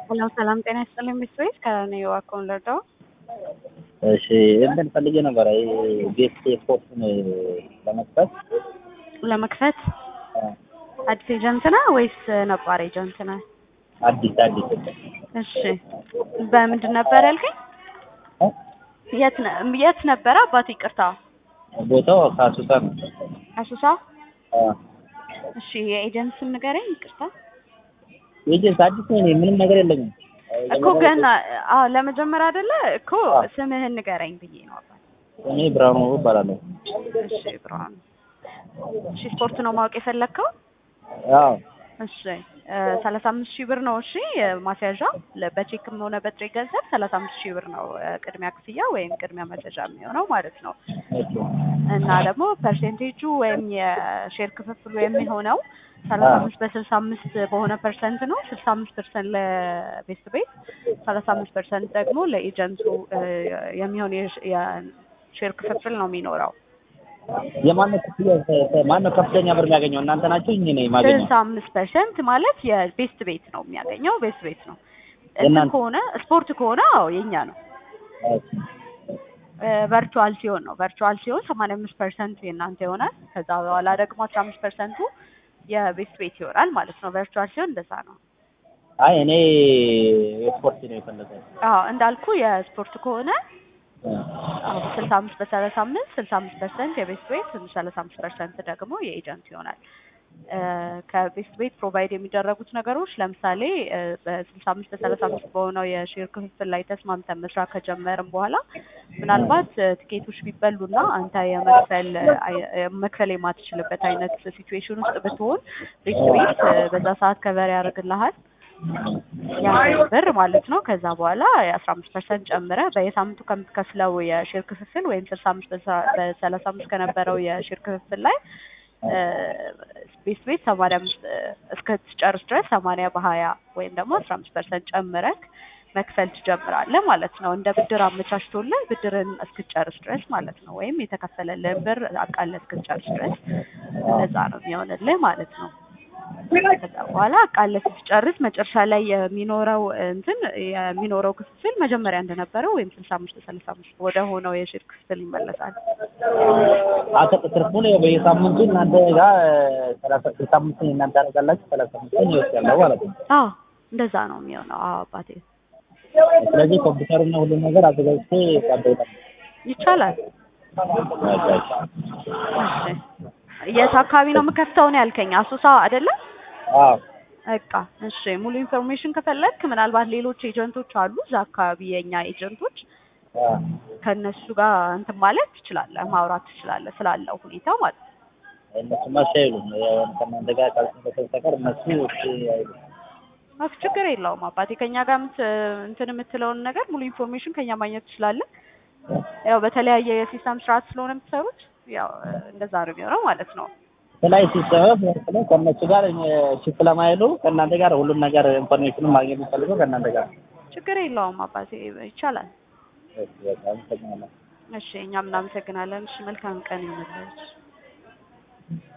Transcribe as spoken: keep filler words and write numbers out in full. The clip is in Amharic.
ሰላም ሰላም ጤና ይስጥልኝ ቤተሰቦች ከኔው አካውንት ለርዳው እሺ እንትን ፈልጌ ነበር ቤት ስፖርትን ለመክፈት ለመክፈት አዲስ ኤጀንት ነህ ወይስ ነባር ኤጀንት ነህ? አዲስ አዲስ እሺ በምንድን ነበር ያልከኝ? የት ነ የት ነበር አባቴ ይቅርታ? ቦታው ካሱሳ ነው። አሱሳ? እሺ የኤጀንት ስም ንገረኝ ይቅርታ። ኤጀንት አዲስ ነኝ ምንም ነገር የለኝም እኮ ገና አዎ ለመጀመሪያ አይደለ እኮ ስምህን ንገረኝ ብዬ ነው አባቴ። እኔ ብርሃኑ እባላለሁ። እሺ ብርሃኑ እሺ ስፖርት ነው ማወቅ የፈለከው? አዎ እሺ ሰላሳ አምስት ሺህ ብር ነው። እሺ ማስያዣ በቼክም ሆነ በጥሬ ገንዘብ ሰላሳ አምስት ሺህ ብር ነው ቅድሚያ ክፍያ ወይም ቅድሚያ ማስያዣ የሚሆነው ማለት ነው። እና ደግሞ ፐርሰንቴጁ ወይም የሼር ክፍፍሉ የሚሆነው ሰላሳ አምስት በስልሳ አምስት በሆነ ፐርሰንት ነው። ስልሳ አምስት ፐርሰንት ለቤስት ቤት ሰላሳ አምስት ፐርሰንት ደግሞ ለኤጀንቱ የሚሆን የሼር ክፍፍል ነው የሚኖረው። የማነው ክፍያ ማነው ከፍተኛ ብር የሚያገኘው እናንተ ናችሁ እኔ ነኝ የማገኘው? ስልሳ አምስት ፐርሰንት ማለት የቤስት ቤት ነው የሚያገኘው። ቤስት ቤት ነው እንትን ከሆነ ስፖርት ከሆነ አዎ የኛ ነው። ቨርቹዋል ሲሆን ነው ቨርቹዋል ሲሆን ሰማንያ አምስት ፐርሰንት የእናንተ ይሆናል። ከዛ በኋላ ደግሞ አስራ አምስት ፐርሰንቱ የቤስት ቤት ይሆናል ማለት ነው። ቨርቹዋል ሲሆን እንደዛ ነው። አይ እኔ ስፖርት ነው የፈለገው። አዎ እንዳልኩ የስፖርት ከሆነ አዎ ስልሳ አምስት በሰላሳ አምስት ስልሳ አምስት ፐርሰንት የቤስት ቤት ሰላሳ አምስት ፐርሰንት ደግሞ የኤጀንት ይሆናል። ከቤስት ቤት ፕሮቫይድ የሚደረጉት ነገሮች ለምሳሌ በስልሳ አምስት በሰላሳ አምስት በሆነው የሼር ክፍፍል ላይ ተስማምተን መስራት ከጀመርን በኋላ ምናልባት ትኬቶች ቢበሉና አንተ የመክፈል መክፈል የማትችልበት አይነት ሲቹዌሽን ውስጥ ብትሆን ቤስት ቤት በዛ ሰዓት ከቨር ያደርግልሃል ያን ብር ማለት ነው። ከዛ በኋላ የአስራ አምስት ፐርሰንት ጨምረህ በየሳምንቱ ከምትከፍለው የሼር ክፍፍል ወይም ስልሳ አምስት በሰላሳ አምስት ከነበረው የሼር ክፍፍል ላይ ቤስት ቤት ሰማንያ አምስት እስከትጨርስ ድረስ ሰማንያ በሀያ ወይም ደግሞ አስራ አምስት ፐርሰንት ጨምረህ መክፈል ትጀምራለህ ማለት ነው። እንደ ብድር አመቻችቶልህ ብድርን እስክትጨርስ ድረስ ማለት ነው። ወይም የተከፈለልህን ብር አቃለህ እስክትጨርስ ድረስ እንደዛ ነው የሚሆንልህ ማለት ነው። ከዛ በኋላ አቃለህ ስትጨርስ መጨረሻ ላይ የሚኖረው እንትን የሚኖረው ክፍል መጀመሪያ እንደነበረው ወይም ስልሳ አምስት በሰላሳ አምስት ወደ ሆነው የሼር ክፍል ይመለሳል። አተጥርፉን በየሳምንቱ እናንተ ጋር ሰላሳ ስልሳ አምስት እናንተ ታደርጋላችሁ ሰላሳ አምስት ይወስዳል ማለት ነው። አዎ እንደዛ ነው የሚሆነው። አዎ አባቴ ስለዚህ ኮምፒውተሩና ሁሉ ነገር አዘጋጅቼ ታደርጋለህ ይቻላል። እሺ የት አካባቢ ነው የምከፍተው ነው ያልከኝ? አሶሳ አይደለ? አዎ በቃ እሺ ሙሉ ኢንፎርሜሽን ከፈለክ ምናልባት ሌሎች ኤጀንቶች አሉ እዛ አካባቢ የኛ ኤጀንቶች ከነሱ ጋር እንትን ማለት ትችላለህ ማውራት ትችላለህ ስላለው ሁኔታ ማለት ነው። እነሱ ማሻይሉ ከእናንተ ጋር ካልተፈጠረ እነሱ እሺ አይሉም። አክ ችግር የለውም አባቴ ከኛ ጋር እንትን የምትለውን ነገር ሙሉ ኢንፎርሜሽን ከኛ ማግኘት ትችላለህ። ያው በተለያየ የሲስተም ስርዓት ስለሆነ የምትሰሩት ያው እንደዛ ነው የሚሆነው ማለት ነው። ላይ ሲሰበብ ነው ከእነሱ ጋር ሽፍ ለማይሉ ከእናንተ ጋር ሁሉም ነገር ኢንፎርሜሽኑን ማግኘት የሚፈልገው ከእናንተ ጋር ችግር የለውም አባቴ ይቻላል። እሺ በጣም ተገናኘን። እሺ እኛም እናመሰግናለን። እሺ መልካም ቀን ይሁንልህ።